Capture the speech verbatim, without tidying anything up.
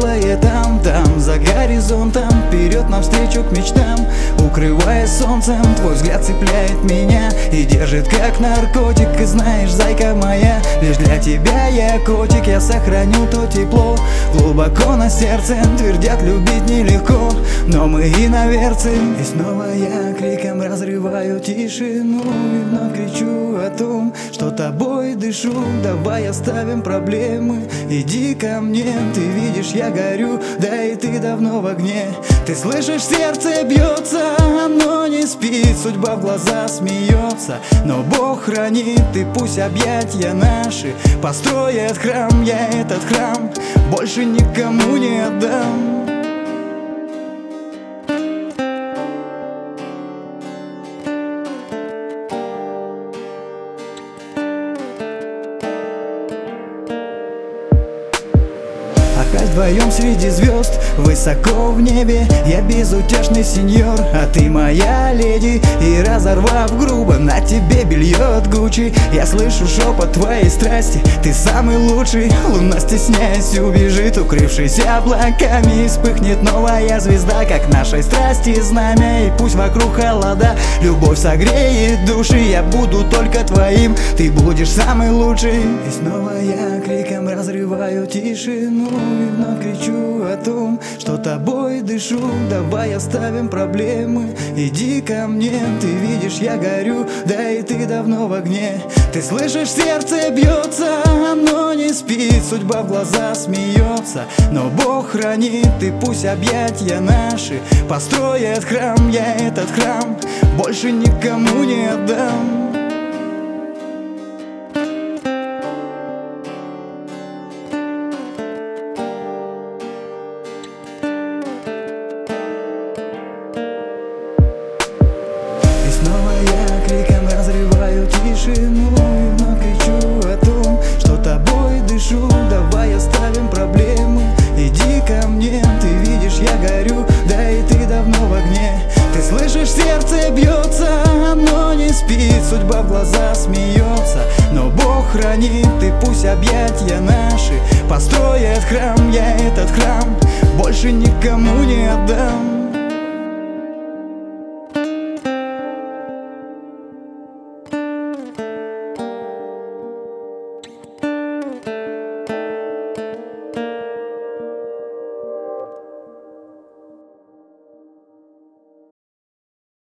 светлое там, там за горизонтом, вперед навстречу к мечтам. Укрывая солнцем, твой взгляд цепляет меня и держит как наркотик. И знаешь, зайка моя, лишь для тебя я котик. Я сохраню то тепло глубоко на сердце. Твердят, любить нелегко, но мы иноверцы. И снова я криком разрываю тишину и вновь кричу о том, что тобой дышу. Давай оставим проблемы, иди ко мне. Ты видишь, я горю, да и ты давно в огне. Ты слышишь, сердце бьется, оно не спит. Судьба в глаза смеется, но Бог хранит. И пусть объятья наши построят храм. Я этот храм больше никому не отдам. Опять вдвоем среди звезд, высоко в небе. Я безутешный сеньор, а ты моя леди. И разорвав грубо, на тебе белье Гуччи. Я слышу шепот твоей страсти, ты самый лучший. Луна, стесняясь, убежит, укрывшись облаками. И вспыхнет новая звезда, как нашей страсти знамя. И пусть вокруг холода, любовь согреет души. Я буду только твоим, ты будешь самый лучший. И снова я криком разрываю тишину и вновь кричу о том, что тобой дышу. Давай оставим проблемы, иди ко мне. Ты видишь, я горю, да и ты давно в огне. Ты слышишь, сердце бьется, оно не спит. Судьба в глаза смеется, но Бог хранит. И пусть объятья наши построят храм. Я этот храм больше никому не отдам. Снова я криком разрываю тишину и вновь кричу о том, что тобой дышу. Давай оставим проблемы, иди ко мне. Ты видишь, я горю, да и ты давно в огне. Ты слышишь, сердце бьется, оно не спит. Судьба в глаза смеется, но Бог хранит. И пусть объятья наши построят храм. Я этот храм больше никому не отдам.